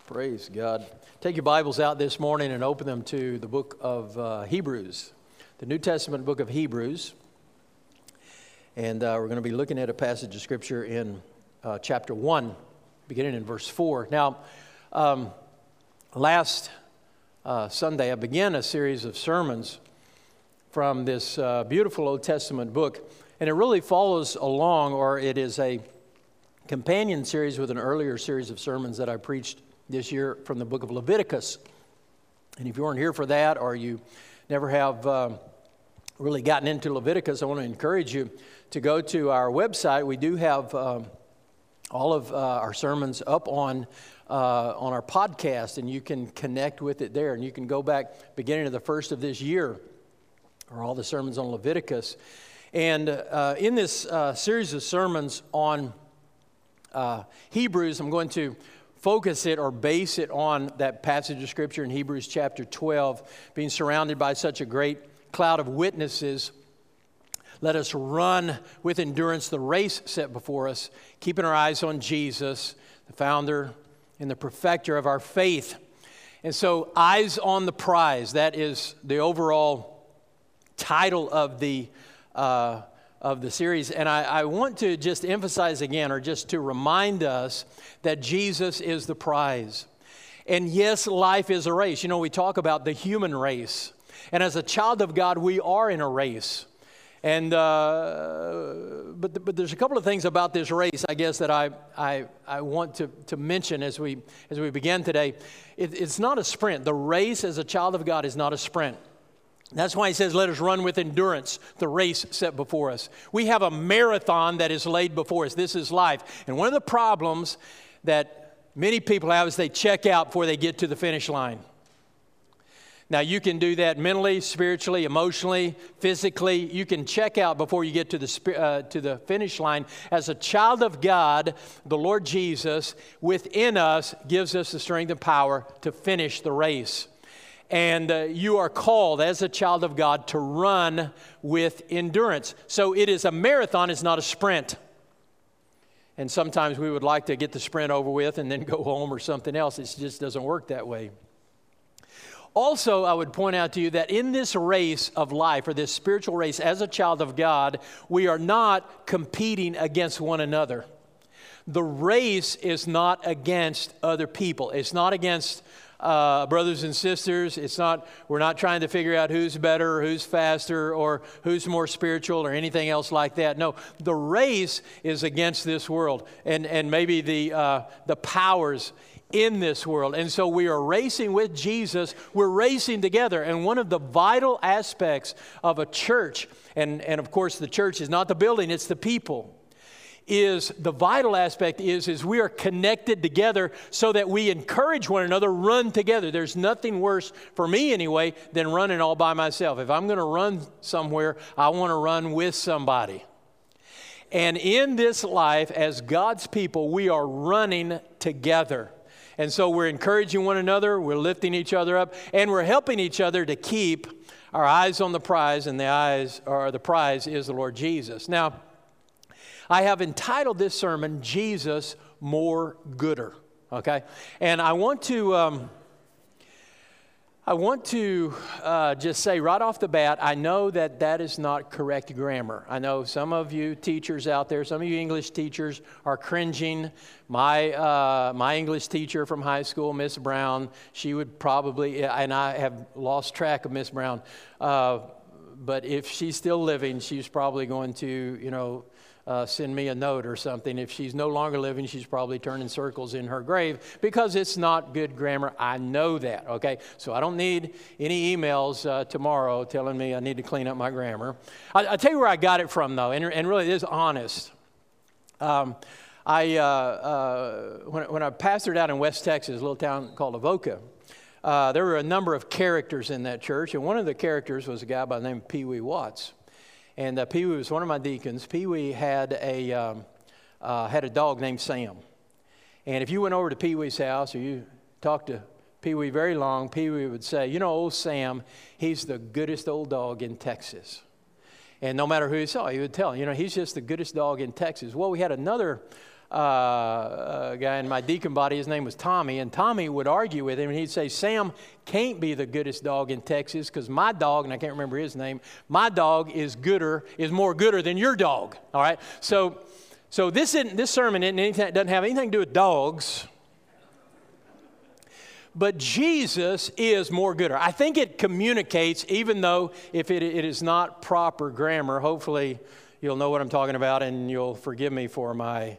Praise God. Take your Bibles out this morning and open them to the book of Hebrews, the New Testament book of Hebrews. And we're going to be looking at a passage of Scripture in chapter 1, beginning in verse 4. Now, last Sunday, I began a series of sermons from this beautiful Old Testament book. And it really follows along, or it is a companion series with an earlier series of sermons that I preached this year from the book of Leviticus. And if you weren't here for that, or you never have really gotten into Leviticus, I want to encourage you to go to our website. We do have all of our sermons up on our podcast, and you can connect with it there. And you can go back beginning of the first of this year, or all the sermons on Leviticus. And in this series of sermons on Hebrews, I'm going to focus it or base it on that passage of Scripture in Hebrews chapter 12, being surrounded by such a great cloud of witnesses. Let us run with endurance the race set before us, keeping our eyes on Jesus, the founder and the perfecter of our faith. And so, eyes on the prize, that is the overall title of the series. And I want to just emphasize again, or just to remind us, that Jesus is the prize. And yes, life is a race. You know, we talk about the human race. And as a child of God, we are in a race. And but there's a couple of things about this race, I guess, that I want to mention as we begin today. It's not a sprint. The race as a child of God is not a sprint. That's why he says, let us run with endurance the race set before us. We have a marathon that is laid before us. This is life. And one of the problems that many people have is they check out before they get to the finish line. Now, you can do that mentally, spiritually, emotionally, physically. You can check out before you get to the finish line. As a child of God, the Lord Jesus within us gives us the strength and power to finish the race. And you are called as a child of God to run with endurance. So it is a marathon, it's not a sprint. And sometimes we would like to get the sprint over with and then go home or something else. It just doesn't work that way. Also, I would point out to you that in this race of life, or this spiritual race as a child of God, we are not competing against one another. The race is not against other people. It's not against brothers and sisters. We're not trying to figure out who's better or who's faster or who's more spiritual or anything else like that. No, the race is against this world and maybe the powers in this world. And so we are racing with Jesus. We're racing together. And one of the vital aspects of a church, and of course the church is not the building, it's the people, is the vital aspect is we are connected together so that we encourage one another, run together. There's nothing worse, for me anyway, than running all by myself. If I'm going to run somewhere, I want to run with somebody. And in this life, as God's people, we are running together. And so we're encouraging one another, we're lifting each other up, and we're helping each other to keep our eyes on the prize, and the prize is the Lord Jesus. Now, I have entitled this sermon, Jesus More Gooder, okay? And I want to just say right off the bat, I know that is not correct grammar. I know some of you teachers out there, some of you English teachers are cringing. My English teacher from high school, Miss Brown, she would probably, and I have lost track of Miss Brown, but if she's still living, she's probably going to, send me a note or something. If she's no longer living, she's probably turning circles in her grave because it's not good grammar. I know that, okay? So I don't need any emails tomorrow telling me I need to clean up my grammar. I'll tell you where I got it from, though, and really it is honest. When I pastored out in West Texas, a little town called Avoca, there were a number of characters in that church, and one of the characters was a guy by the name of Pee Wee Watts. And Pee Wee was one of my deacons. Pee Wee had a dog named Sam. And if you went over to Pee Wee's house or you talked to Pee Wee very long, Pee Wee would say, old Sam, he's the goodest old dog in Texas. And no matter who he saw, he would tell him, he's just the goodest dog in Texas. Well, we had another a guy in my deacon body. His name was Tommy, and Tommy would argue with him, and he'd say, Sam can't be the goodest dog in Texas because my dog, and I can't remember his name, my dog is more gooder than your dog. All right, so this sermon doesn't have anything to do with dogs. But Jesus is more gooder. I think it communicates, even though if it is not proper grammar, hopefully you'll know what I'm talking about and you'll forgive me for my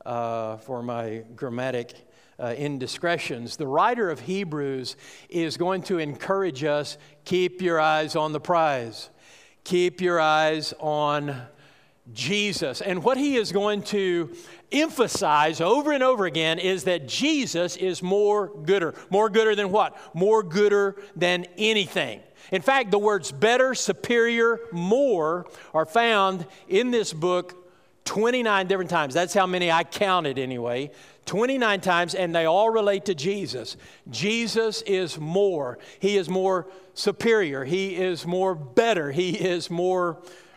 grammatic indiscretions. The writer of Hebrews is going to encourage us, keep your eyes on the prize. Keep your eyes on Jesus. And what he is going to emphasize over and over again is that Jesus is more gooder. More gooder than what? More gooder than anything. In fact, the words better, superior, more are found in this book 29 different times. That's how many I counted anyway. 29 times, and they all relate to Jesus. Jesus is more. He is more superior. He is more better. He is more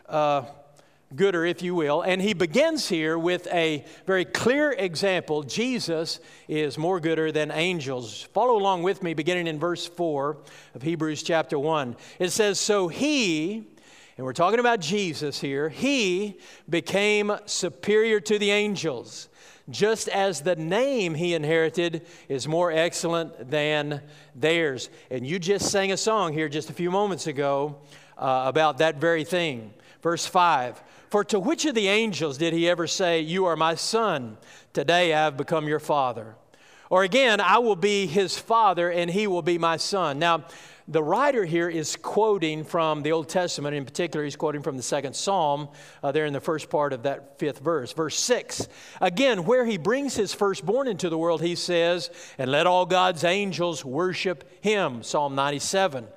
gooder, if you will. And he begins here with a very clear example. Jesus is more gooder than angels. Follow along with me, beginning in verse 4 of Hebrews chapter 1. It says, so he, and we're talking about Jesus here, he became superior to the angels, just as the name he inherited is more excellent than theirs. And you just sang a song here just a few moments ago about that very thing. Verse 5, for to which of the angels did he ever say, you are my son, today I have become your father? Or again, I will be his father and he will be my son. Now, the writer here is quoting from the Old Testament. In particular, he's quoting from the second Psalm there in the first part of that 5th verse. Verse 6, again, where he brings his firstborn into the world, he says, and let all God's angels worship him, Psalm 97.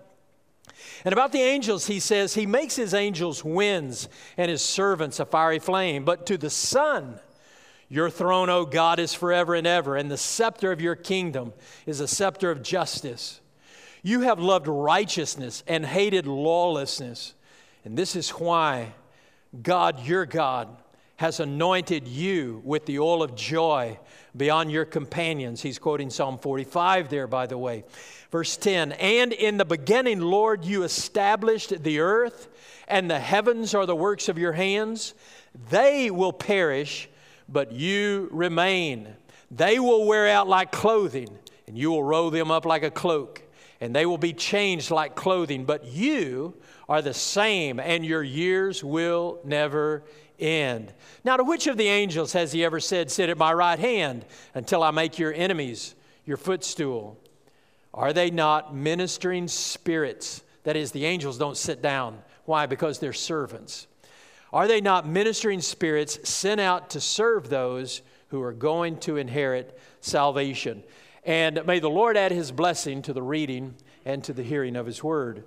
And about the angels, he says, he makes his angels winds and his servants a fiery flame. But to the Son, your throne, O God, is forever and ever, and the scepter of your kingdom is a scepter of justice. You have loved righteousness and hated lawlessness. And this is why God, your God, has anointed you with the oil of joy beyond your companions. He's quoting Psalm 45 there, by the way. Verse 10, and in the beginning, Lord, you established the earth, and the heavens are the works of your hands. They will perish, but you remain. They will wear out like clothing, and you will roll them up like a cloak. And they will be changed like clothing, but you are the same, and your years will never end. Now, to which of the angels has he ever said, sit at my right hand until I make your enemies your footstool? Are they not ministering spirits? That is, the angels don't sit down. Why? Because they're servants. Are they not ministering spirits sent out to serve those who are going to inherit salvation? And may the Lord add his blessing to the reading and to the hearing of his word.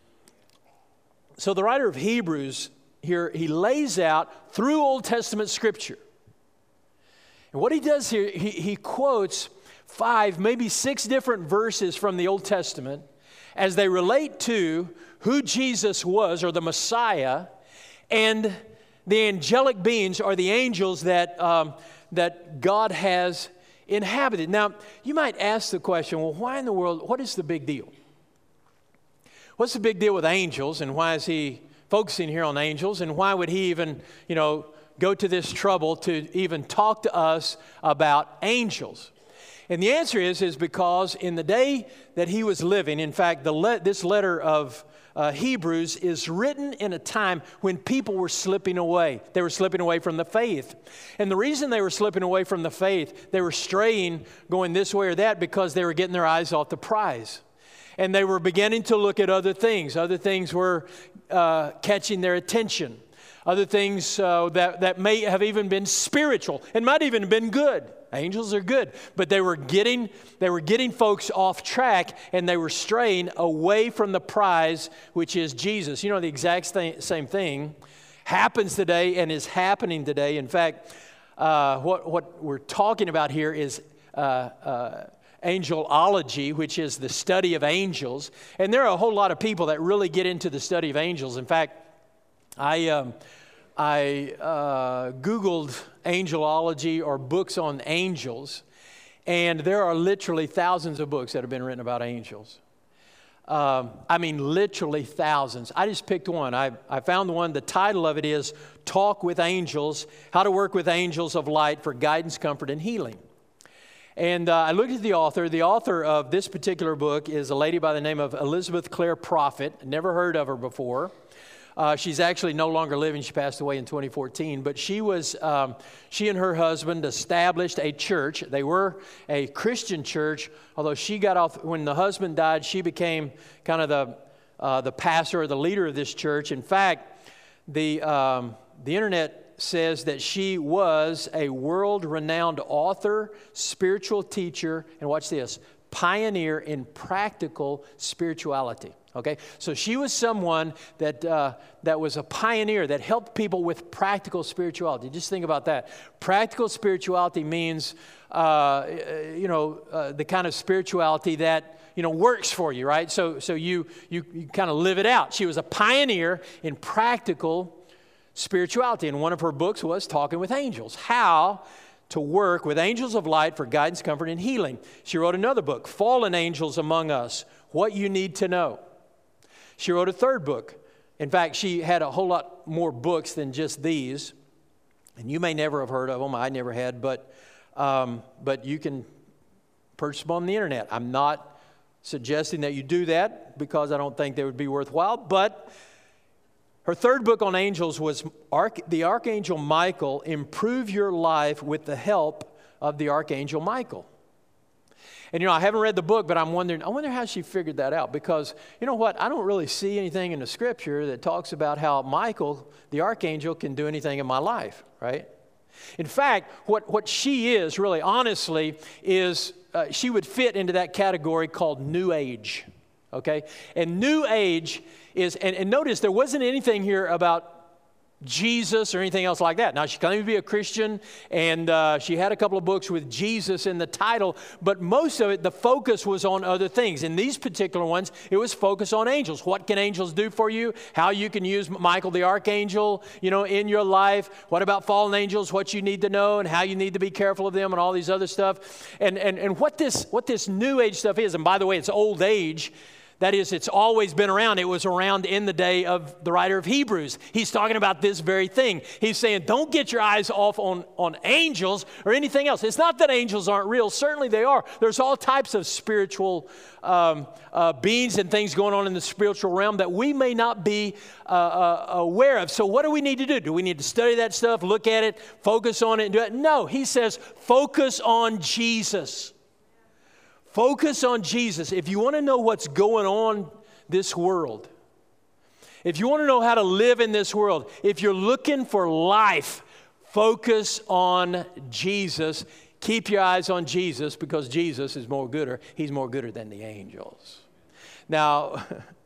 So the writer of Hebrews here, he lays out through Old Testament scripture. And what he does here, he quotes 5, maybe 6 different verses from the Old Testament as they relate to who Jesus was, or the Messiah, and the angelic beings, or the angels that God has inhabited. Now, you might ask the question, well, why in the world, what is the big deal? What's the big deal with angels, and why is he focusing here on angels, and why would he even, go to this trouble to even talk to us about angels? And the answer is because in the day that he was living, in fact, this letter of Hebrews is written in a time when people were slipping away. They were slipping away from the faith. And the reason they were slipping away from the faith, they were straying, going this way or that, because they were getting their eyes off the prize. And they were beginning to look at other things. Other things were catching their attention. Other things that may have even been spiritual and might even have been good. Angels are good, but they were getting folks off track, and they were straying away from the prize, which is Jesus. The exact same thing happens today and is happening today. In fact, what we're talking about here is angelology, which is the study of angels. And there are a whole lot of people that really get into the study of angels. In fact, I Googled angelology or books on angels, and there are literally thousands of books that have been written about angels. I mean, literally thousands. I just picked one. I found one. The title of it is Talk with Angels, How to Work with Angels of Light for Guidance, Comfort, and Healing. And I looked at the author. The author of this particular book is a lady by the name of Elizabeth Clare Prophet. Never heard of her before. She's actually no longer living. She passed away in 2014. But she and her husband established a church. They were a Christian church, although she got off, when the husband died, she became kind of the pastor or the leader of this church. In fact, the internet says that she was a world-renowned author, spiritual teacher, and watch this, pioneer in practical spirituality. Okay, so she was someone that was a pioneer that helped people with practical spirituality. Just think about that. Practical spirituality means, the kind of spirituality that works for you, right? So you kind of live it out. She was a pioneer in practical spirituality, and one of her books was Talking with Angels: How to Work with Angels of Light for Guidance, Comfort, and Healing. She wrote another book, Fallen Angels Among Us: What You Need to Know. She wrote a third book. In fact, she had a whole lot more books than just these, and you may never have heard of them. I never had, but you can purchase them on the internet. I'm not suggesting that you do that because I don't think they would be worthwhile, but her third book on angels was The Archangel Michael, Improve Your Life with the Help of the Archangel Michael. And, I haven't read the book, but I wonder how she figured that out, because, you know what, I don't really see anything in the Scripture that talks about how Michael, the archangel, can do anything in my life, right? In fact, what she is, really, honestly, is she would fit into that category called New Age, okay? And New Age is, and notice there wasn't anything here about Jesus or anything else like that. Now, she claimed to be a Christian, and she had a couple of books with Jesus in the title, but most of it, the focus was on other things. In these particular ones, it was focused on angels. What can angels do for you? How you can use Michael the Archangel, in your life. What about fallen angels? What you need to know and how you need to be careful of them and all these other stuff. And what this New Age stuff is, and by the way, it's old age. That is, it's always been around. It was around in the day of the writer of Hebrews. He's talking about this very thing. He's saying, don't get your eyes off on angels or anything else. It's not that angels aren't real. Certainly they are. There's all types of spiritual beings and things going on in the spiritual realm that we may not be aware of. So what do we need to do? Do we need to study that stuff, look at it, focus on it, and do it? No, he says, focus on Jesus. Focus on Jesus. If you want to know what's going on this world, if you want to know how to live in this world, if you're looking for life, focus on Jesus. Keep your eyes on Jesus, because Jesus is more gooder. He's more gooder than the angels. Now,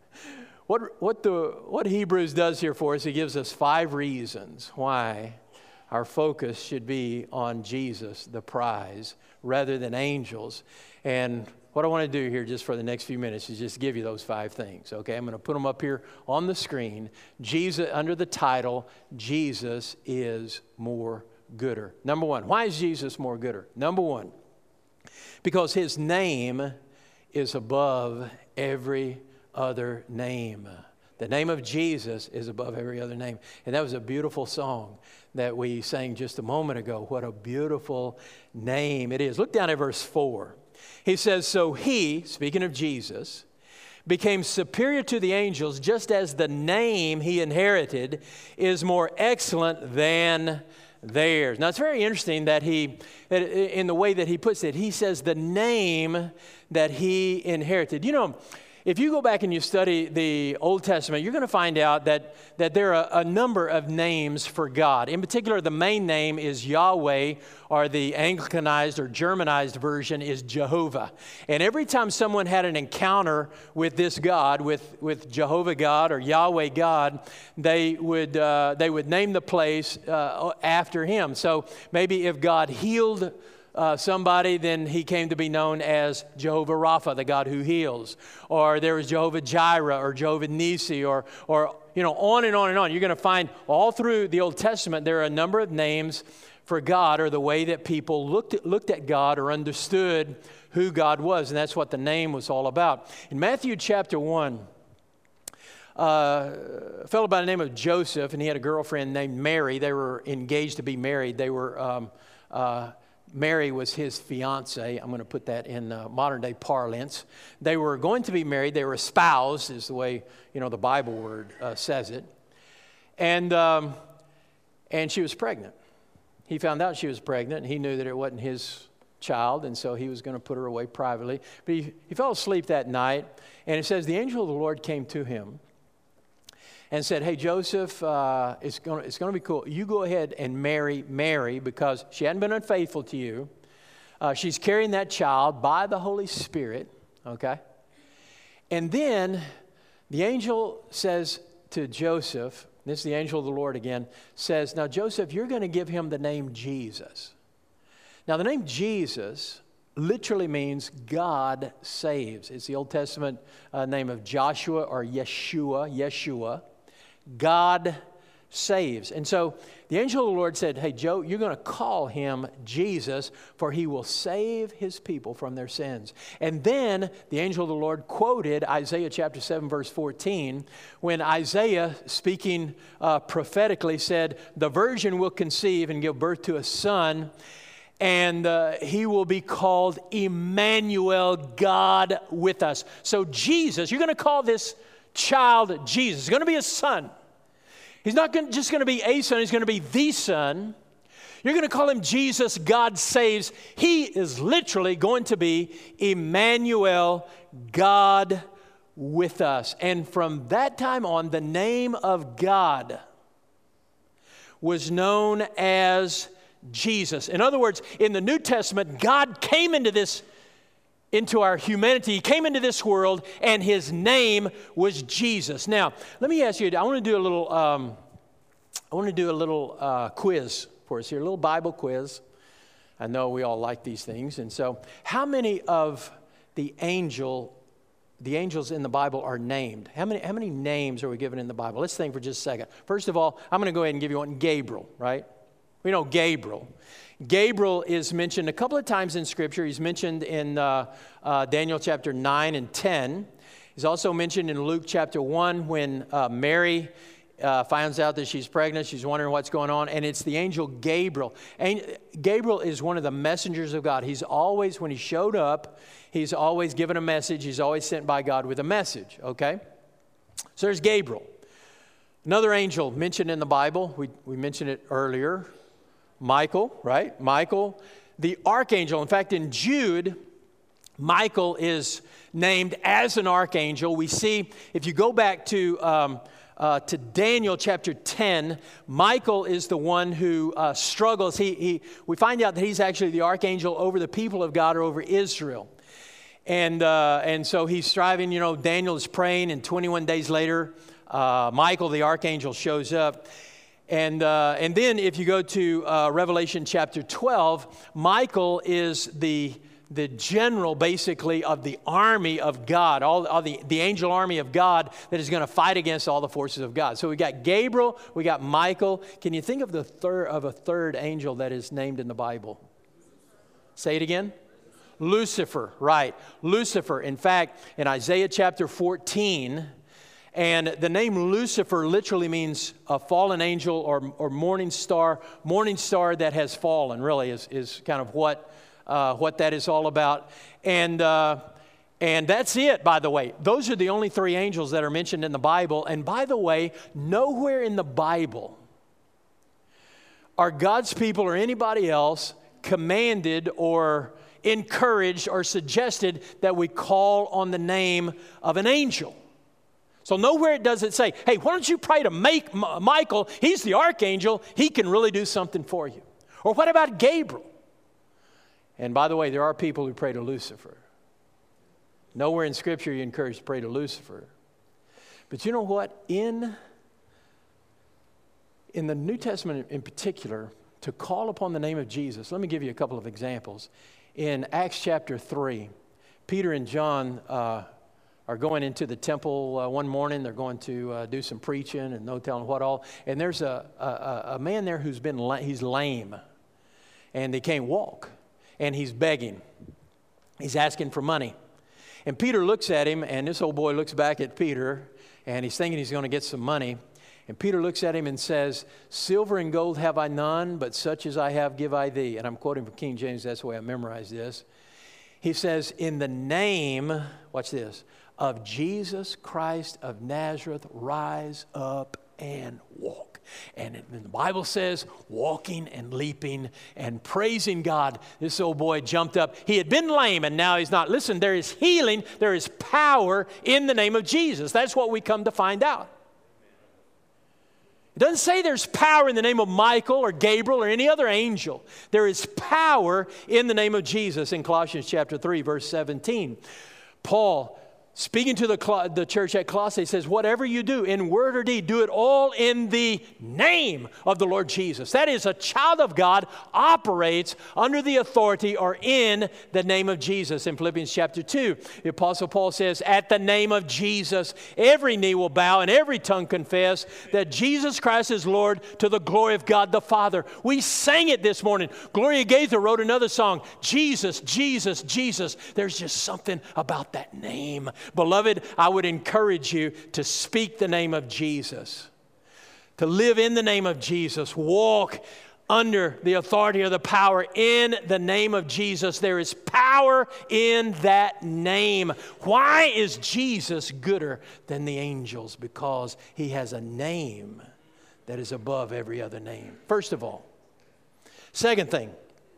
what Hebrews does here for us, he gives us 5 reasons why our focus should be on Jesus, the prize, rather than angels. And what I want to do here just for the next few minutes is just give you those 5 things, okay? I'm going to put them up here on the screen. Jesus, under the title, Jesus is more gooder. Number 1, why is Jesus more gooder? Number 1, because his name is above every other name. The name of Jesus is above every other name. And that was a beautiful song that we sang just a moment ago. What a beautiful name it is. Look down at verse 4. He says, so he, speaking of Jesus, became superior to the angels, just as the name he inherited is more excellent than theirs. Now, it's very interesting that in the way that he puts it, he says the name that he inherited. If you go back and you study the Old Testament, you're going to find out that there are a number of names for God. In particular, the main name is Yahweh, or the Anglicanized or Germanized version is Jehovah. And every time someone had an encounter with this God, with Jehovah God or Yahweh God, they would name the place after him. So maybe if God healed somebody, then he came to be known as Jehovah Rapha, the God who heals. Or there was Jehovah Jireh or Jehovah Nisi, or on and on and on. You're going to find all through the Old Testament there are a number of names for God, or the way that people looked at God or understood who God was, and that's what the name was all about. In Matthew chapter 1, a fellow by the name of Joseph, and he had a girlfriend named Mary. They were engaged to be married. They were Mary was his fiance. I'm going to put that in modern day parlance. They were going to be married. They were espoused, is the way the Bible word says it. And she was pregnant. He found out she was pregnant, and he knew that it wasn't his child, and so he was going to put her away privately. But he fell asleep that night, and it says the angel of the Lord came to him and said, "Hey, Joseph, it's going to be cool. You go ahead and marry Mary, because she hadn't been unfaithful to you. She's carrying that child by the Holy Spirit." Okay? And then the angel says to Joseph, this is the angel of the Lord again, says, "Now, Joseph, you're going to give him the name Jesus." Now, the name Jesus literally means God saves. It's the Old Testament name of Joshua or Yeshua. God saves. And so the angel of the Lord said, "Hey, Joe, you're going to call him Jesus, for he will save his people from their sins." And then the angel of the Lord quoted Isaiah chapter 7, verse 14, when Isaiah, speaking prophetically, said, "The virgin will conceive and give birth to a son, and he will be called Emmanuel, God with us." So Jesus, you're going to call this child Jesus. He's going to be a son. He's not just going to be a son. He's going to be the son. You're going to call him Jesus, God saves. He is literally going to be Emmanuel, God with us. And from that time on, the name of God was known as Jesus. In other words, in the New Testament, God came into our humanity. He came into this world, and his name was Jesus. Now, let me ask you, I want to do a little quiz for us here, a little Bible quiz. I know we all like these things. And so, how many of the angels in the Bible are named? How many names are we given in the Bible? Let's think for just a second. First of all, I'm going to go ahead and give you one. Gabriel, right? We know Gabriel. Gabriel is mentioned a couple of times in Scripture. He's mentioned in Daniel chapter 9 and 10. He's also mentioned in Luke chapter 1 when Mary finds out that she's pregnant. She's wondering what's going on. And it's the angel Gabriel. And Gabriel is one of the messengers of God. He's always, when he showed up, he's always given a message. He's always sent by God with a message, okay? So there's Gabriel. Another angel mentioned in the Bible, we mentioned it earlier, Michael, right? Michael, the archangel. In fact, in Jude, Michael is named as an archangel. We see, if you go back to Daniel chapter 10, Michael is the one who struggles. We find out that he's actually the archangel over the people of God or over Israel. And so he's striving, Daniel is praying, and 21 days later, Michael, the archangel, shows up. And then if you go to Revelation chapter 12, Michael is the general, basically, of the army of God, all the angel army of God that is going to fight against all the forces of God. So we got Gabriel, we got Michael. Can you think of a third angel that is named in the Bible? Say it again. Lucifer, right. Lucifer. In fact, in Isaiah chapter 14, and the name Lucifer literally means a fallen angel or morning star that has fallen, really, is kind of what that is all about. And that's it, by the way. Those are the only three angels that are mentioned in the Bible. And by the way, nowhere in the Bible are God's people or anybody else commanded or encouraged or suggested that we call on the name of an angel. So nowhere does it say, "Hey, why don't you pray to Michael? He's the archangel. He can really do something for you." Or what about Gabriel? And by the way, there are people who pray to Lucifer. Nowhere in Scripture you encourage to pray to Lucifer. But you know what? In the New Testament in particular, to call upon the name of Jesus. Let me give you a couple of examples. In Acts chapter 3, Peter and John are going into the temple one morning. They're going to do some preaching and no telling what all. And there's a man there who's he's lame. And he can't walk. And he's begging. He's asking for money. And Peter looks at him, and this old boy looks back at Peter, and he's thinking he's going to get some money. And Peter looks at him and says, "Silver and gold have I none, but such as I have give I thee." And I'm quoting from King James. That's the way I memorized this. He says, "In the name," watch this, "of Jesus Christ of Nazareth, rise up and walk." And the Bible says, walking and leaping and praising God, this old boy jumped up. He had been lame and now he's not. Listen, there is healing, there is power in the name of Jesus. That's what we come to find out. It doesn't say there's power in the name of Michael or Gabriel or any other angel. There is power in the name of Jesus. In Colossians chapter 3, verse 17, Paul, speaking to the church at Colossae, says, "Whatever you do in word or deed, do it all in the name of the Lord Jesus." That is, a child of God operates under the authority or in the name of Jesus. In Philippians chapter 2, the Apostle Paul says, "At the name of Jesus, every knee will bow and every tongue confess that Jesus Christ is Lord, to the glory of God the Father." We sang it this morning. Gloria Gaither wrote another song, "Jesus, Jesus, Jesus." There's just something about that name. Beloved, I would encourage you to speak the name of Jesus, to live in the name of Jesus, walk under the authority or the power in the name of Jesus. There is power in that name. Why is Jesus gooder than the angels? Because he has a name that is above every other name. First of all. Second thing.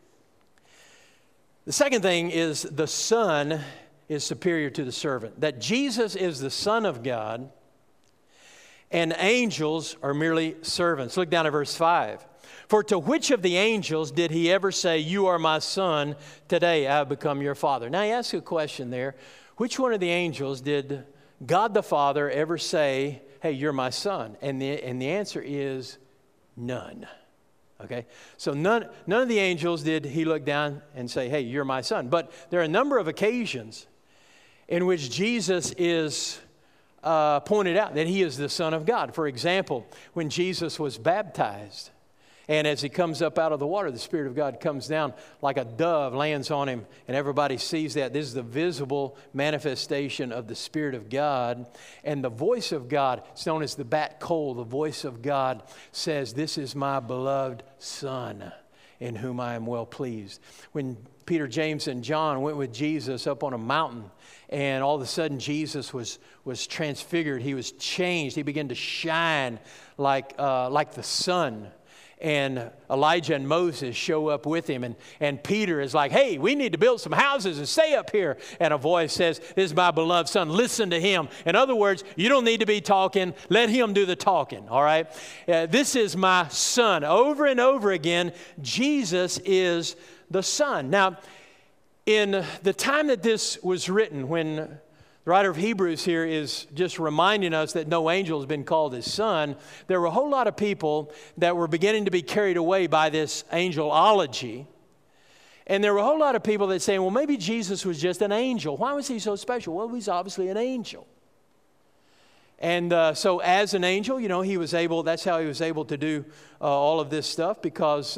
The second thing is the Son is superior to the servant. That Jesus is the Son of God and angels are merely servants. Look down at verse 5. "For to which of the angels did he ever say, 'You are my son, today I have become your father'?" Now he asks a question there. Which one of the angels did God the Father ever say, "Hey, you're my son"? And the answer is none. Okay, so none of the angels did he look down and say, "Hey, you're my son." But there are a number of occasions in which Jesus is pointed out that he is the Son of God. For example, when Jesus was baptized, and as he comes up out of the water, the Spirit of God comes down like a dove, lands on him, and everybody sees that. This is the visible manifestation of the Spirit of God. And the voice of God, it's known as the bat coal, the voice of God says, "This is my beloved Son, in whom I am well pleased." When Peter, James, and John went with Jesus up on a mountain, and all of a sudden Jesus was transfigured. He was changed. He began to shine like the sun. And Elijah and Moses show up with him. And Peter is like, "Hey, we need to build some houses and stay up here." And a voice says, "This is my beloved Son. Listen to him." In other words, you don't need to be talking. Let him do the talking, all right? This is my Son. Over and over again, Jesus is the Son. Now, in the time that this was written, when the writer of Hebrews here is just reminding us that no angel has been called his son, there were a whole lot of people that were beginning to be carried away by this angelology. And there were a whole lot of people that saying, well, maybe Jesus was just an angel. Why was he so special? Well, he's obviously an angel. And so as an angel, you know, that's how he was able to do all of this stuff because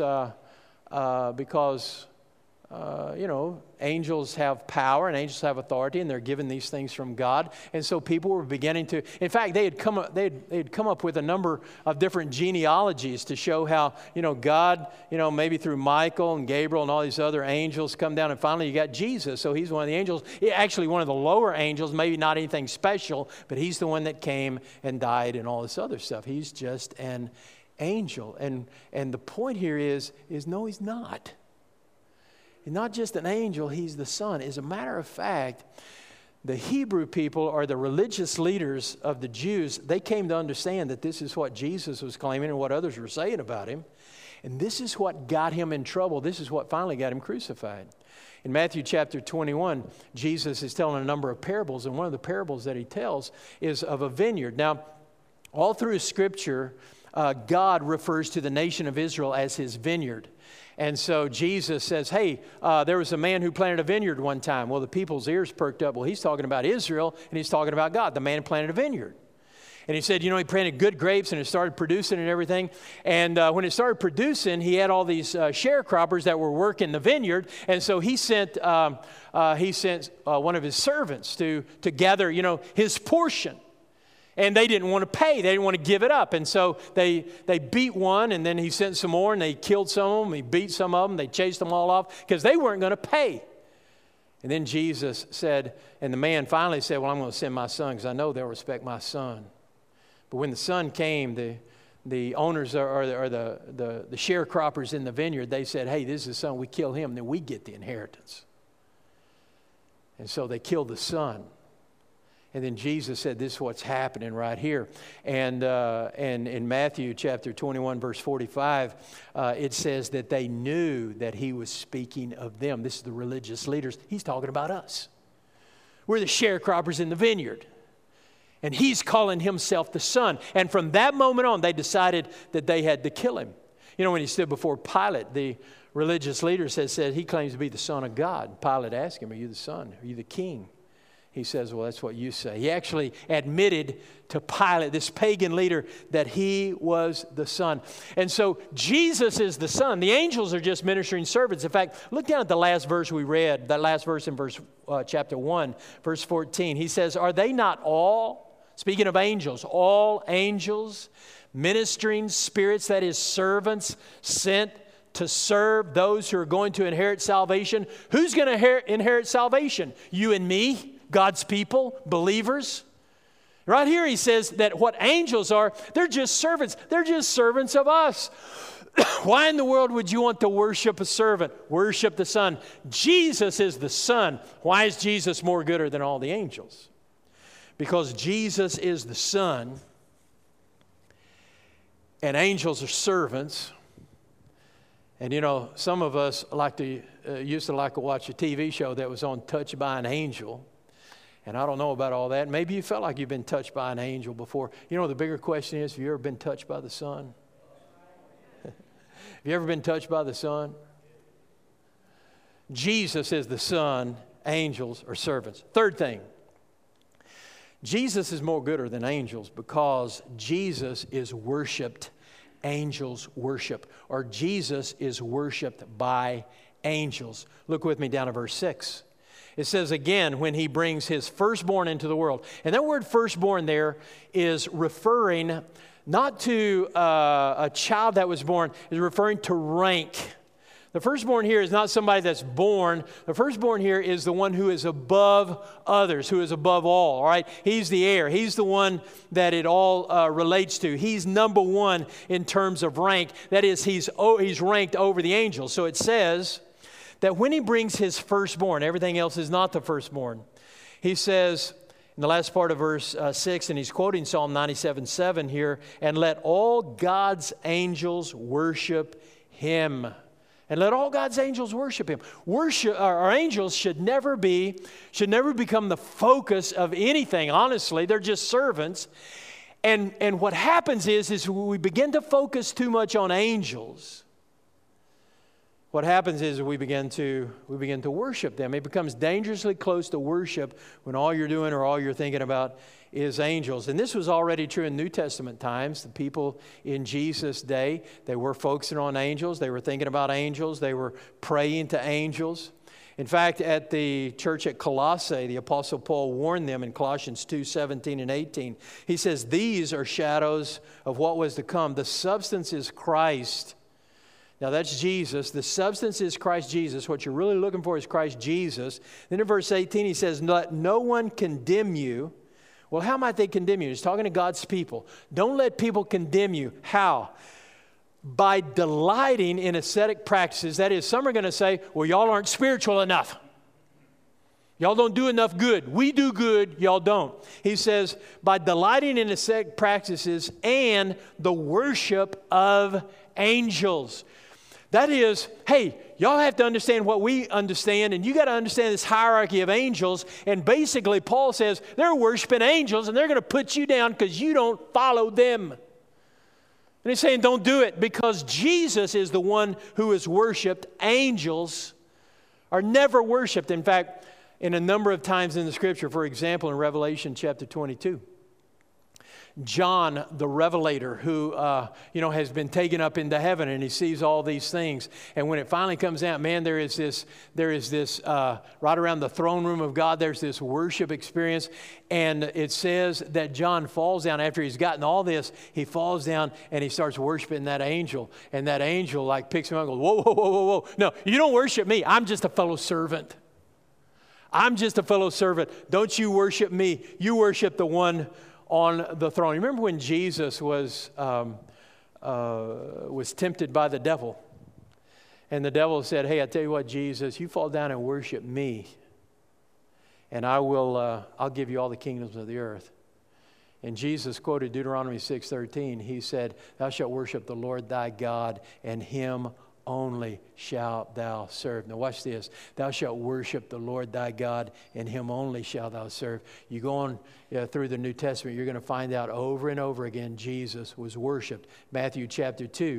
angels have power and angels have authority, and they're given these things from God. And so people were beginning to, in fact, they had come up with a number of different genealogies to show how, God, maybe through Michael and Gabriel and all these other angels come down, and finally you got Jesus. So he's one of the angels, actually one of the lower angels, maybe not anything special, but he's the one that came and died and all this other stuff. He's just an angel. And the point here is no, he's not. He's not just an angel, he's the Son. As a matter of fact, the Hebrew people, or the religious leaders of the Jews, they came to understand that this is what Jesus was claiming and what others were saying about him. And this is what got him in trouble. This is what finally got him crucified. In Matthew chapter 21, Jesus is telling a number of parables, and one of the parables that he tells is of a vineyard. Now, all through Scripture, God refers to the nation of Israel as his vineyard. And so Jesus says, hey, there was a man who planted a vineyard one time. Well, the people's ears perked up. Well, he's talking about Israel, and he's talking about God. The man planted a vineyard. And he said, he planted good grapes, and it started producing and everything. And when it started producing, he had all these sharecroppers that were working the vineyard. And so he sent one of his servants to gather, his portion. And they didn't want to pay. They didn't want to give it up. And so they beat one, and then he sent some more, and they killed some of them. He beat some of them. They chased them all off because they weren't going to pay. And then Jesus said, and the man finally said, well, I'm going to send my son because I know they'll respect my son. But when the son came, the owners or the sharecroppers in the vineyard, they said, hey, this is the son. We kill him, then we get the inheritance. And so they killed the son. And then Jesus said, this is what's happening right here. And in Matthew chapter 21, verse 45, it says that they knew that he was speaking of them. This is the religious leaders. He's talking about us. We're the sharecroppers in the vineyard. And he's calling himself the son. And from that moment on, they decided that they had to kill him. When he stood before Pilate, the religious leaders said he claims to be the Son of God. Pilate asked him, are you the son? Are you the king? He says, well, that's what you say. He actually admitted to Pilate, this pagan leader, that he was the Son. And so Jesus is the Son. The angels are just ministering servants. In fact, look down at the last verse we read, that last verse in chapter 1, verse 14. He says, are they not all, speaking of angels, all angels, ministering spirits, that is servants, sent to serve those who are going to inherit salvation? Who's going to inherit salvation? You and me? God's people, believers. Right here he says that what angels are, they're just servants. They're just servants of us. Why in the world would you want to worship a servant? Worship the Son. Jesus is the Son. Why is Jesus more gooder than all the angels? Because Jesus is the Son, and angels are servants. And some of us used to like to watch a TV show that was on Touched by an Angel. And I don't know about all that. Maybe you felt like you've been touched by an angel before. The bigger question is, have you ever been touched by the Son? Have you ever been touched by the Son? Jesus is the Son. Angels are servants. Third thing, Jesus is more gooder than angels because Jesus is worshiped. Angels worship, or Jesus is worshiped by angels. Look with me down to verse 6. It says again, when he brings his firstborn into the world. And that word firstborn there is referring not to a child that was born, is referring to rank. The firstborn here is not somebody that's born. The firstborn here is the one who is above others, who is above all right? He's the heir. He's the one that it all relates to. He's number one in terms of rank. That is, he's ranked over the angels. So it says that when he brings his firstborn, everything else is not the firstborn. He says in the last part of verse 6, and he's quoting Psalm 97:7 here, and let all God's angels worship him. And let all God's angels worship him. Our angels should never become the focus of anything. Honestly, they're just servants. And what happens is when we begin to focus too much on angels, what happens is we begin to worship them. It becomes dangerously close to worship when all you're doing or all you're thinking about is angels. And this was already true in New Testament times. The people in Jesus' day, they were focusing on angels. They were thinking about angels. They were praying to angels. In fact, at the church at Colossae, the Apostle Paul warned them in Colossians 2:17 and 18. He says, these are shadows of what was to come. The substance is Christ. Now that's Jesus. The substance is Christ Jesus. What you're really looking for is Christ Jesus. Then in verse 18 he says, let no one condemn you. Well, how might they condemn you? He's talking to God's people. Don't let people condemn you. How? By delighting in ascetic practices. That is, some are going to say, well, y'all aren't spiritual enough. Y'all don't do enough good. We do good, y'all don't. He says, by delighting in ascetic practices and the worship of angels. That is, hey, y'all have to understand what we understand, and you got to understand this hierarchy of angels. And basically, Paul says they're worshiping angels, and they're going to put you down because you don't follow them. And he's saying don't do it because Jesus is the one who is worshiped. Angels are never worshiped. In fact, in a number of times in the Scripture, for example, in Revelation chapter 22, John, the Revelator, who has been taken up into heaven, and he sees all these things. And when it finally comes out, man, there is this right around the throne room of God. There's this worship experience, and it says that John falls down after he's gotten all this. He falls down and he starts worshiping that angel, and that angel like picks him up and goes, "Whoa, whoa, whoa, whoa, whoa! No, you don't worship me. I'm just a fellow servant. I'm just a fellow servant. Don't you worship me? You worship the one on the throne." Remember when Jesus was tempted by the devil, and the devil said, "Hey, I tell you what, Jesus, you fall down and worship me, and I'll give you all the kingdoms of the earth." And Jesus quoted Deuteronomy 6:13. He said, "Thou shalt worship the Lord thy God, and him only shalt thou serve." Now watch this. "Thou shalt worship the Lord thy God, and him only shalt thou serve." You go on through the New Testament, you're going to find out over and over again Jesus was worshiped. Matthew chapter 2,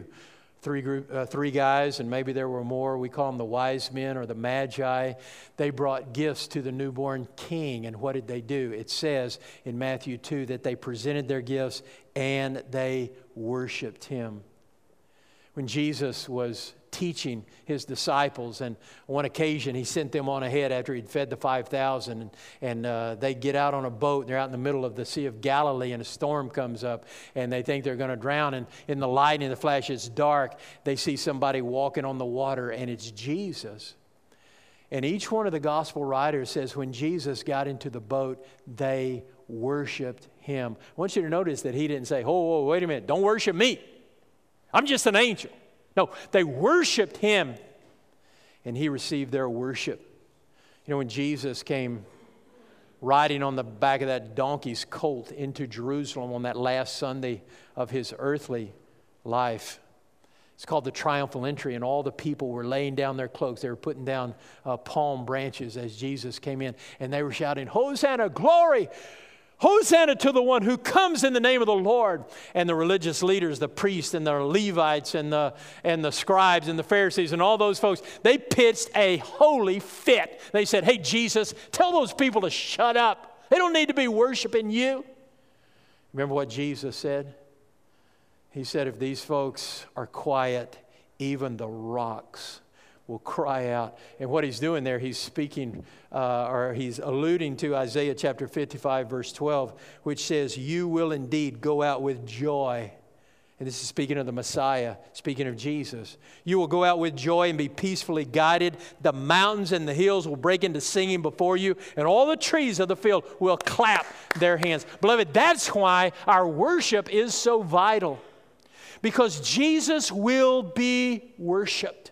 three guys, and maybe there were more. We call them the wise men or the magi. They brought gifts to the newborn king. And what did they do? It says in Matthew 2 that they presented their gifts and they worshiped him. When Jesus was teaching his disciples, and on one occasion he sent them on ahead after he'd fed the 5,000, and they get out on a boat, and they're out in the middle of the Sea of Galilee, and a storm comes up, and they think they're going to drown, and in the light, in the flash, it's dark. They see somebody walking on the water, and it's Jesus. And each one of the gospel writers says when Jesus got into the boat, they worshiped him. I want you to notice that he didn't say, "Oh, wait a minute, don't worship me. I'm just an angel." No, they worshiped him, and he received their worship. You know, when Jesus came riding on the back of that donkey's colt into Jerusalem on that last Sunday of his earthly life, it's called the triumphal entry, and all the people were laying down their cloaks. They were putting down palm branches as Jesus came in, and they were shouting, "Hosanna, glory! Hosanna to the one who comes in the name of the Lord." And the religious leaders, the priests and the Levites and the scribes and the Pharisees and all those folks, they pitched a holy fit. They said, "Hey, Jesus, tell those people to shut up. They don't need to be worshiping you." Remember what Jesus said? He said, if these folks are quiet, even the rocks will cry out. And what he's doing there, he's speaking, or he's alluding to Isaiah chapter 55, verse 12, which says, "You will indeed go out with joy." And this is speaking of the Messiah, speaking of Jesus. "You will go out with joy and be peacefully guided. The mountains and the hills will break into singing before you, and all the trees of the field will clap their hands." Beloved, that's why our worship is so vital, because Jesus will be worshiped.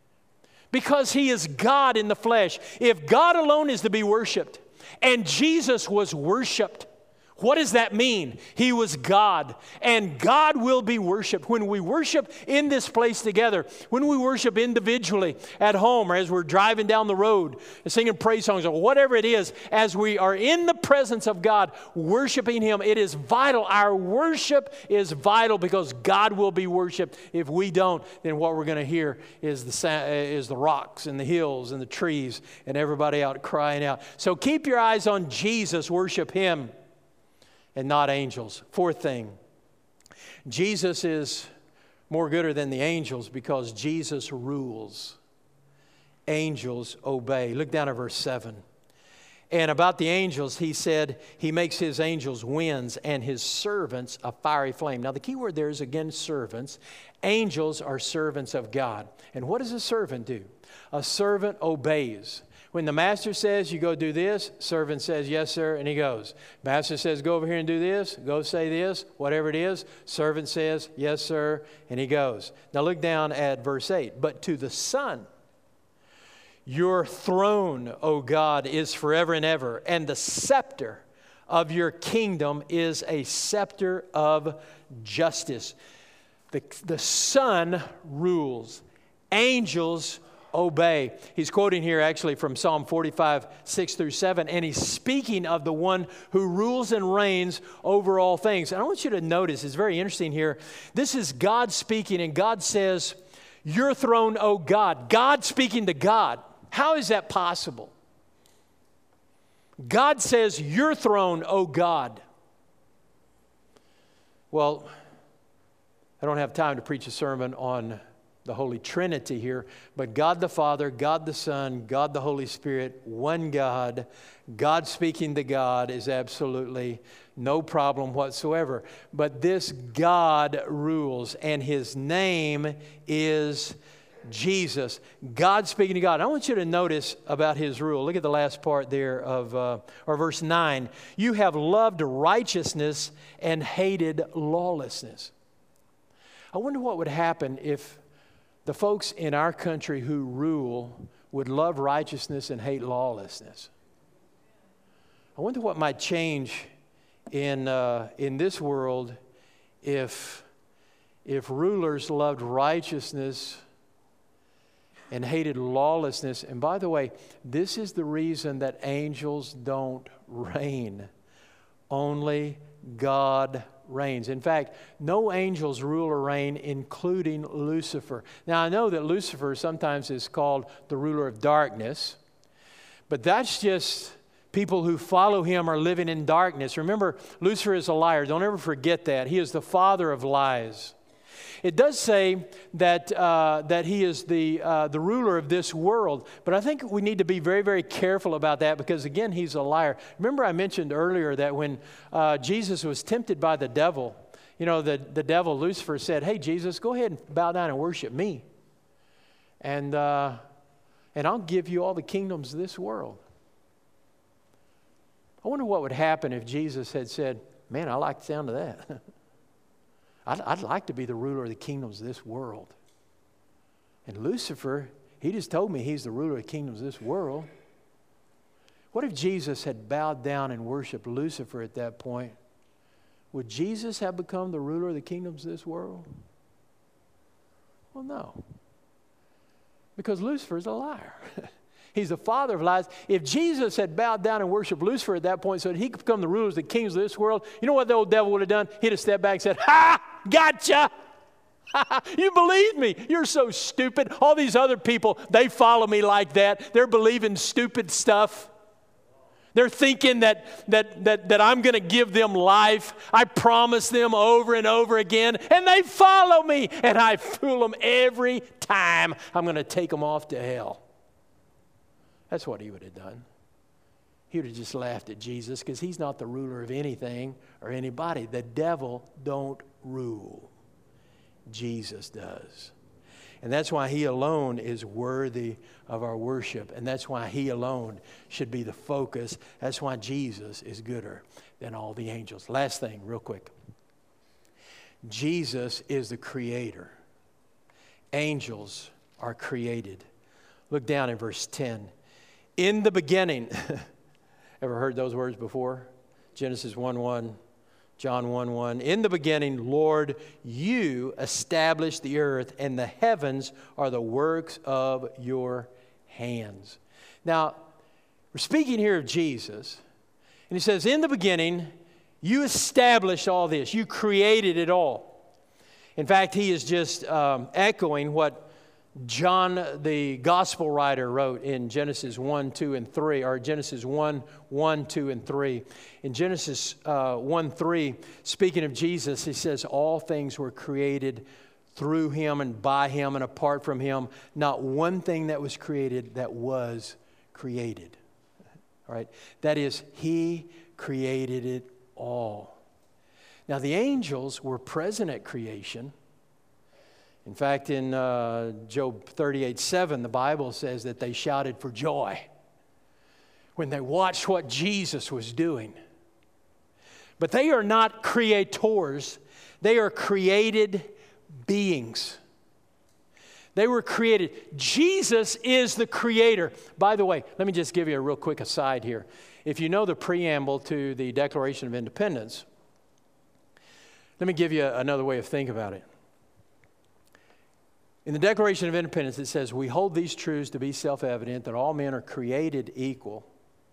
Because he is God in the flesh. If God alone is to be worshiped, and Jesus was worshiped, what does that mean? He was God, and God will be worshiped. When we worship in this place together, when we worship individually at home or as we're driving down the road and singing praise songs or whatever it is, as we are in the presence of God, worshiping him, it is vital. Our worship is vital because God will be worshiped. If we don't, then what we're going to hear is the rocks and the hills and the trees and everybody out crying out. So keep your eyes on Jesus, worship him, and not angels. Fourth thing, Jesus is more gooder than the angels because Jesus rules. Angels obey. Look down at verse 7. And about the angels, he said, he makes his angels winds and his servants a fiery flame. Now the key word there is again servants. Angels are servants of God. And what does a servant do? A servant obeys. When the master says, you go do this, servant says, yes, sir, and he goes. Master says, go over here and do this, go say this, whatever it is. Servant says, yes, sir, and he goes. Now look down at verse 8. But to the Son, your throne, O God, is forever and ever, and the scepter of your kingdom is a scepter of justice. The Son rules. Angels obey. He's quoting here actually from Psalm 45, 6 through 7, and he's speaking of the one who rules and reigns over all things. And I want you to notice, it's very interesting here, this is God speaking, and God says, your throne, O God. God speaking to God. How is that possible? God says, your throne, O God. Well, I don't have time to preach a sermon on the Holy Trinity here, but God the Father, God the Son, God the Holy Spirit, one God, God speaking to God is absolutely no problem whatsoever. But this God rules, and His name is Jesus. God speaking to God. I want you to notice about His rule. Look at the last part there of or verse 9. You have loved righteousness and hated lawlessness. I wonder what would happen if the folks in our country who rule would love righteousness and hate lawlessness. I wonder what might change in this world if rulers loved righteousness and hated lawlessness. And by the way, this is the reason that angels don't reign. Only God reigns. In fact, no angels rule or reign, including Lucifer. Now, I know that Lucifer sometimes is called the ruler of darkness, but that's just people who follow him are living in darkness. Remember, Lucifer is a liar. Don't ever forget that. He is the father of lies. It does say that he is the ruler of this world, but I think we need to be very, very careful about that because, again, he's a liar. Remember I mentioned earlier that when Jesus was tempted by the devil, you know, the devil, Lucifer, said, hey, Jesus, go ahead and bow down and worship me, and I'll give you all the kingdoms of this world. I wonder what would happen if Jesus had said, man, I like the sound of that. I'd like to be the ruler of the kingdoms of this world. And Lucifer, he just told me he's the ruler of the kingdoms of this world. What if Jesus had bowed down and worshiped Lucifer at that point? Would Jesus have become the ruler of the kingdoms of this world? Well, no. Because Lucifer is a liar. He's the father of lies. If Jesus had bowed down and worshiped Lucifer at that point so that he could become the rulers of the kings of this world, you know what the old devil would have done? He'd have stepped back and said, ha, gotcha. You believed me. You're so stupid. All these other people, they follow me like that. They're believing stupid stuff. They're thinking that I'm going to give them life. I promise them over and over again, and they follow me, and I fool them every time. I'm going to take them off to hell. That's what he would have done. He would have just laughed at Jesus because he's not the ruler of anything or anybody. The devil don't rule. Jesus does. And that's why he alone is worthy of our worship. And that's why he alone should be the focus. That's why Jesus is gooder than all the angels. Last thing, real quick. Jesus is the creator. Angels are created. Look down in verse 10. In the beginning, ever heard those words before? Genesis 1:1, John 1:1. In the beginning, Lord, you established the earth, and the heavens are the works of your hands. Now, we're speaking here of Jesus, and he says, in the beginning, you established all this. You created it all. In fact, he is just echoing what John, the gospel writer, wrote in Genesis 1, 2, and 3, or Genesis 1, 1, 2, and 3. In Genesis 1, 3, speaking of Jesus, he says, all things were created through him and by him, and apart from him, not one thing that was created that was created. All right? That is, he created it all. Now, the angels were present at creation. In fact, in Job 38:7, the Bible says that they shouted for joy when they watched what Jesus was doing. But they are not creators. They are created beings. They were created. Jesus is the creator. By the way, let me just give you a real quick aside here. If you know the preamble to the Declaration of Independence, let me give you another way of thinking about it. In the Declaration of Independence, it says, we hold these truths to be self-evident, that all men are created equal,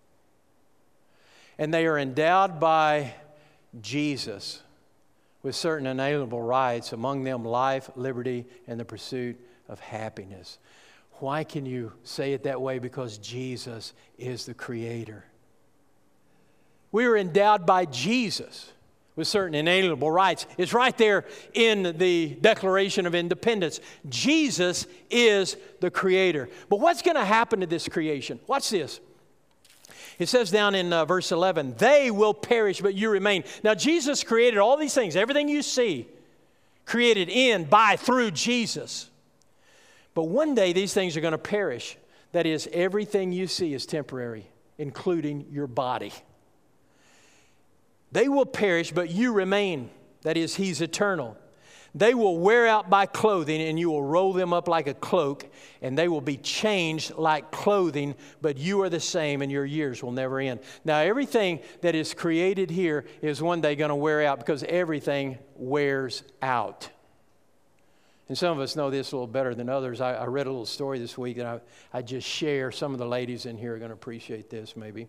and they are endowed by Jesus with certain inalienable rights, among them life, liberty, and the pursuit of happiness. Why can you say it that way? Because Jesus is the Creator. We are endowed by Jesus with certain inalienable rights. It's right there in the Declaration of Independence. Jesus is the Creator. But what's going to happen to this creation? Watch this. It says down in verse 11, they will perish, but you remain. Now, Jesus created all these things. Everything you see, created in, by, through Jesus. But one day, these things are going to perish. That is, everything you see is temporary, including your body. They will perish, but you remain. That is, He's eternal. They will wear out by clothing, and you will roll them up like a cloak, and they will be changed like clothing, but you are the same, and your years will never end. Now, everything that is created here is one day going to wear out, because everything wears out. And some of us know this a little better than others. I read a little story this week that I just share. Some of the ladies in here are going to appreciate this, maybe.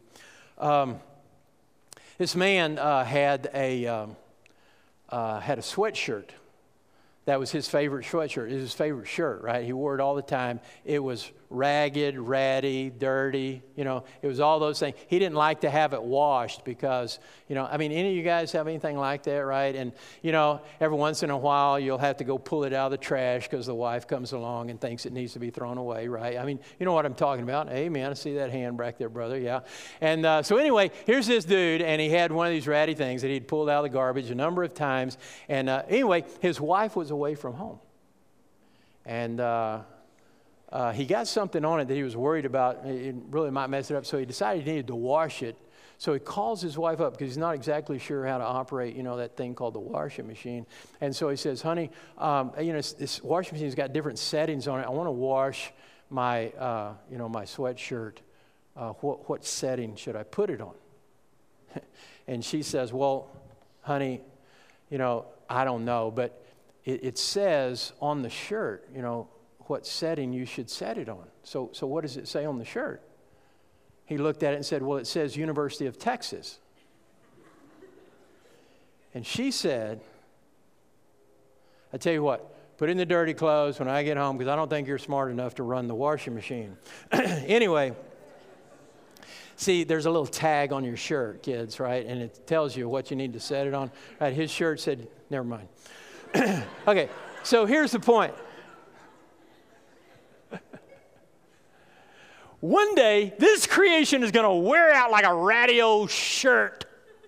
This man had a sweatshirt. That was his favorite sweatshirt. It was his favorite shirt, right? He wore it all the time. It was ragged, ratty, dirty. You know, it was all those things. He didn't like to have it washed because, you know, I mean, any of you guys have anything like that, right? And, you know, every once in a while you'll have to go pull it out of the trash because the wife comes along and thinks it needs to be thrown away, right? I mean, you know what I'm talking about. Amen. I see that hand back there, brother. Yeah. And so anyway, here's this dude, and he had one of these ratty things that he'd pulled out of the garbage a number of times. And anyway, his wife was away from home. And he got something on it that he was worried about. It really might mess it up, so he decided he needed to wash it. So he calls his wife up because he's not exactly sure how to operate, you know, that thing called the washing machine. And so he says, honey, you know, this washing machine's got different settings on it. I want to wash my, you know, my sweatshirt. What setting should I put it on? And she says, well, honey, you know, I don't know, but it says on the shirt, you know, what setting you should set it on. So what does it say on the shirt? He looked at it and said, well, it says University of Texas. And she said, I tell you what, put in the dirty clothes when I get home because I don't think you're smart enough to run the washing machine. Anyway, see, there's a little tag on your shirt, kids, right? And it tells you what you need to set it on. Right? His shirt said, never mind. Okay, so here's the point. One day, this creation is going to wear out like a ratty old shirt.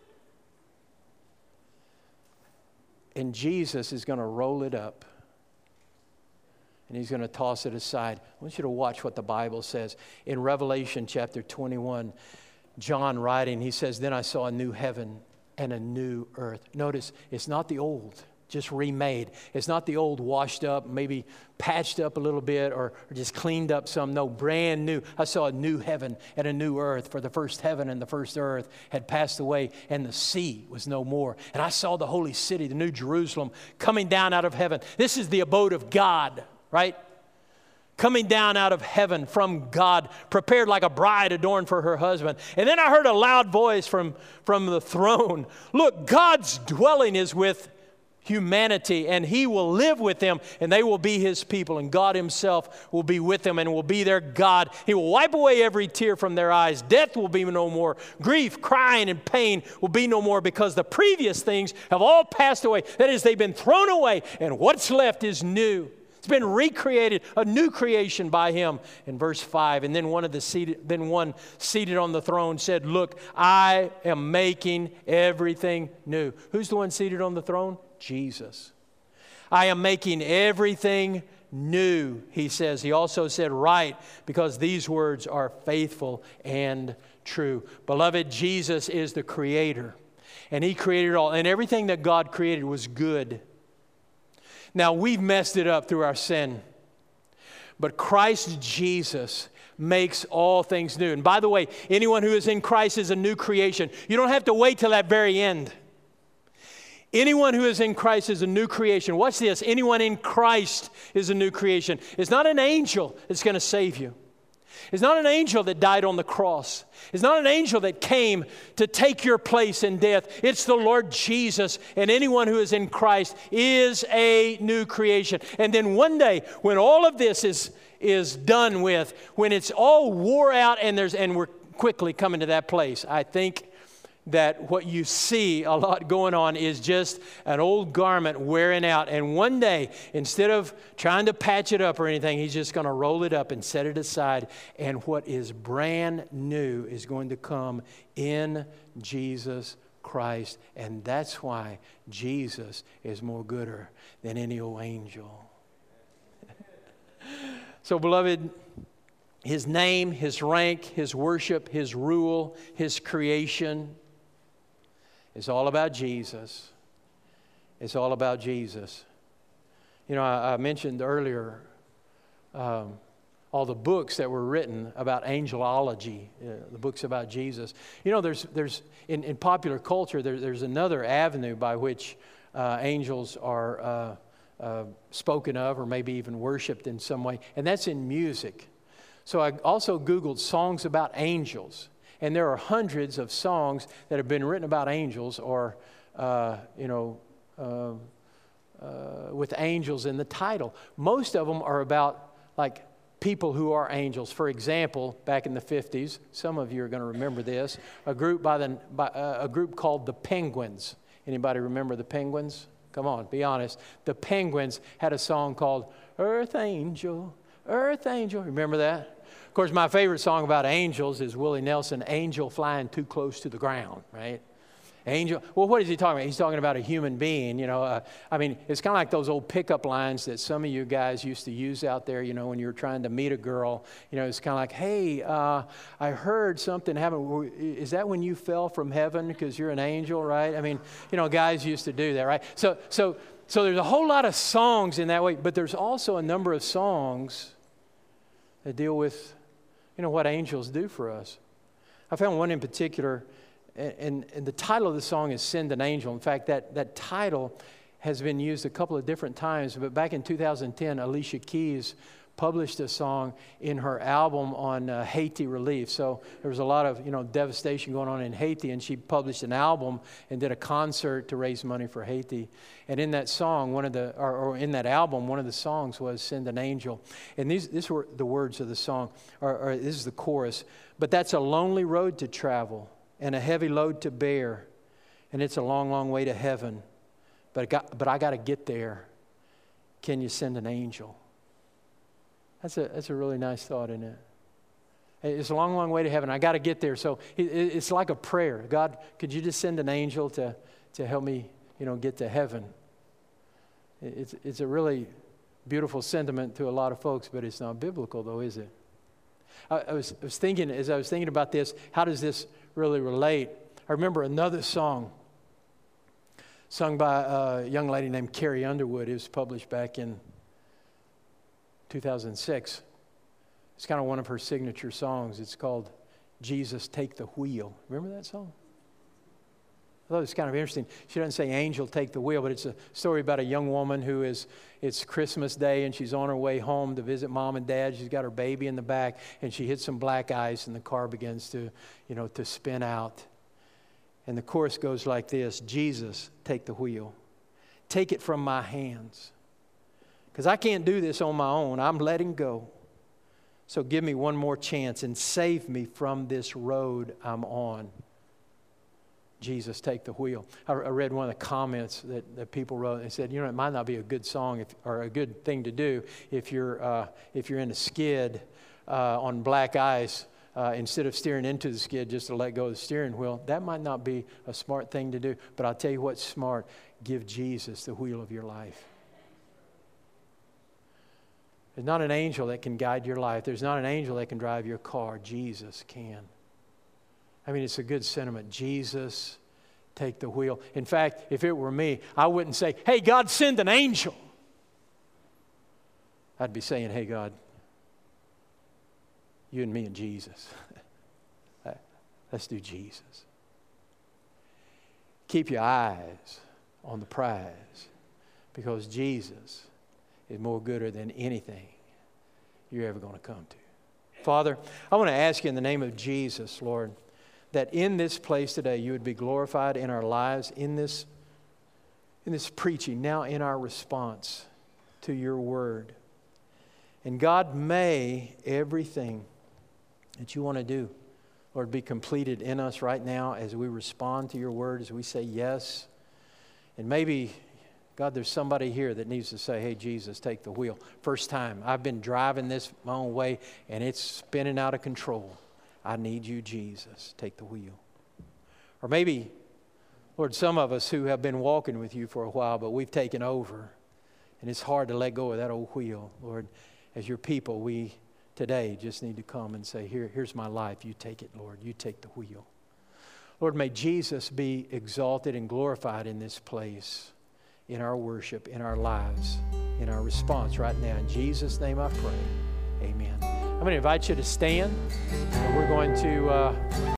And Jesus is going to roll it up. And He's going to toss it aside. I want you to watch what the Bible says. In Revelation chapter 21, John writing, he says, then I saw a new heaven and a new earth. Notice, it's not the old, just remade. It's not the old washed up, maybe patched up a little bit or just cleaned up some. No, brand new. I saw a new heaven and a new earth, for the first heaven and the first earth had passed away and the sea was no more. And I saw the holy city, the new Jerusalem, coming down out of heaven. This is the abode of God, right? Coming down out of heaven from God, prepared like a bride adorned for her husband. And then I heard a loud voice from the throne. Look, God's dwelling is with humanity, and He will live with them, and they will be His people, and God Himself will be with them and will be their God. He will wipe away every tear from their eyes. Death will be no more. Grief, crying, and pain will be no more, because the previous things have all passed away. That is, they've been thrown away, and what's left is new. It's been recreated, a new creation by Him. In verse 5, and then one seated on the throne said, look, I am making everything new. Who's the one seated on the throne? Jesus. I am making everything new, He says. He also said, right, because these words are faithful and true. Beloved, Jesus is the Creator, and He created it all. And everything that God created was good. Now, we've messed it up through our sin. But Christ Jesus makes all things new. And by the way, anyone who is in Christ is a new creation. You don't have to wait till that very end. Anyone who is in Christ is a new creation. Watch this. Anyone in Christ is a new creation. It's not an angel that's going to save you. It's not an angel that died on the cross. It's not an angel that came to take your place in death. It's the Lord Jesus. And anyone who is in Christ is a new creation. And then one day, when all of this is done with, when it's all wore out and we're quickly coming to that place, I think that what you see a lot going on is just an old garment wearing out. And one day, instead of trying to patch it up or anything, He's just going to roll it up and set it aside. And what is brand new is going to come in Jesus Christ. And that's why Jesus is more gooder than any old angel. So, beloved, His name, His rank, His worship, His rule, His creation, it's all about Jesus. It's all about Jesus. You know, I mentioned earlier all the books that were written about angelology, the books about Jesus. You know, there's in popular culture, there's another avenue by which angels are spoken of or maybe even worshiped in some way, and that's in music. So I also Googled songs about angels. And there are hundreds of songs that have been written about angels or, with angels in the title. Most of them are about, like, people who are angels. For example, back in the 50s, some of you are going to remember this, a group called the Penguins. Anybody remember the Penguins? Come on, be honest. The Penguins had a song called Earth Angel, Earth Angel. Remember that? Of course, my favorite song about angels is Willie Nelson, Angel Flying Too Close to the Ground, right? Angel. Well, what is he talking about? He's talking about a human being, you know. I mean, it's kind of like those old pickup lines that some of you guys used to use out there, you know, when you were trying to meet a girl. You know, it's kind of like, hey, I heard something happened. Is that when you fell from heaven because you're an angel, right? I mean, you know, guys used to do that, right? So there's a whole lot of songs in that way, but there's also a number of songs that deal with, you know, what angels do for us. I found one in particular, and the title of the song is Send an Angel. In fact, that title has been used a couple of different times, but back in 2010, Alicia Keys published a song in her album on Haiti relief. So there was a lot of, you know, devastation going on in Haiti, and she published an album and did a concert to raise money for Haiti. And in that song, in that album, one of the songs was Send an Angel. And these were the words of the song, or this is the chorus. But that's a lonely road to travel and a heavy load to bear, and it's a long, long way to heaven. But I got to get there. Can you send an angel? That's a really nice thought, isn't it? It's a long, long way to heaven. I got to get there. So it's like a prayer. God, could you just send an angel to help me, you know, get to heaven? It's a really beautiful sentiment to a lot of folks, but it's not biblical, though, is it? I was thinking, as I was thinking about this, how does this really relate? I remember another song sung by a young lady named Carrie Underwood. It was published back in 2006. It's kind of one of her signature songs. It's called Jesus Take the Wheel. Remember that song? I thought it was kind of interesting. She doesn't say angel take the wheel, but it's a story about a young woman it's Christmas Day and she's on her way home to visit mom and dad. She's got her baby in the back and she hits some black ice and the car begins to spin out. And the chorus goes like this: Jesus, take the wheel. Take it from my hands. Because I can't do this on my own. I'm letting go. So give me one more chance and save me from this road I'm on. Jesus, take the wheel. I read one of the comments that people wrote. They said, you know, it might not be a good song or a good thing to do if you're in a skid on black ice. Instead of steering into the skid just to let go of the steering wheel. That might not be a smart thing to do. But I'll tell you what's smart. Give Jesus the wheel of your life. There's not an angel that can guide your life. There's not an angel that can drive your car. Jesus can. I mean, it's a good sentiment. Jesus, take the wheel. In fact, if it were me, I wouldn't say, hey, God, send an angel. I'd be saying, hey, God, you and me and Jesus. Let's do Jesus. Keep your eyes on the prize, because Jesus is more gooder than anything you're ever going to come to. Father, I want to ask you in the name of Jesus, Lord, that in this place today you would be glorified in our lives, in this preaching, now in our response to your word. And God, may everything that you want to do, Lord, be completed in us right now as we respond to your word, as we say yes. And maybe, God, there's somebody here that needs to say, hey, Jesus, take the wheel. First time, I've been driving this my own way, and it's spinning out of control. I need you, Jesus. Take the wheel. Or maybe, Lord, some of us who have been walking with you for a while, but we've taken over, and it's hard to let go of that old wheel. Lord, as your people, we today just need to come and say, here's my life. You take it, Lord. You take the wheel. Lord, may Jesus be exalted and glorified in this place, in our worship, in our lives, in our response right now. In Jesus' name I pray. Amen. I'm going to invite you to stand, and we're going to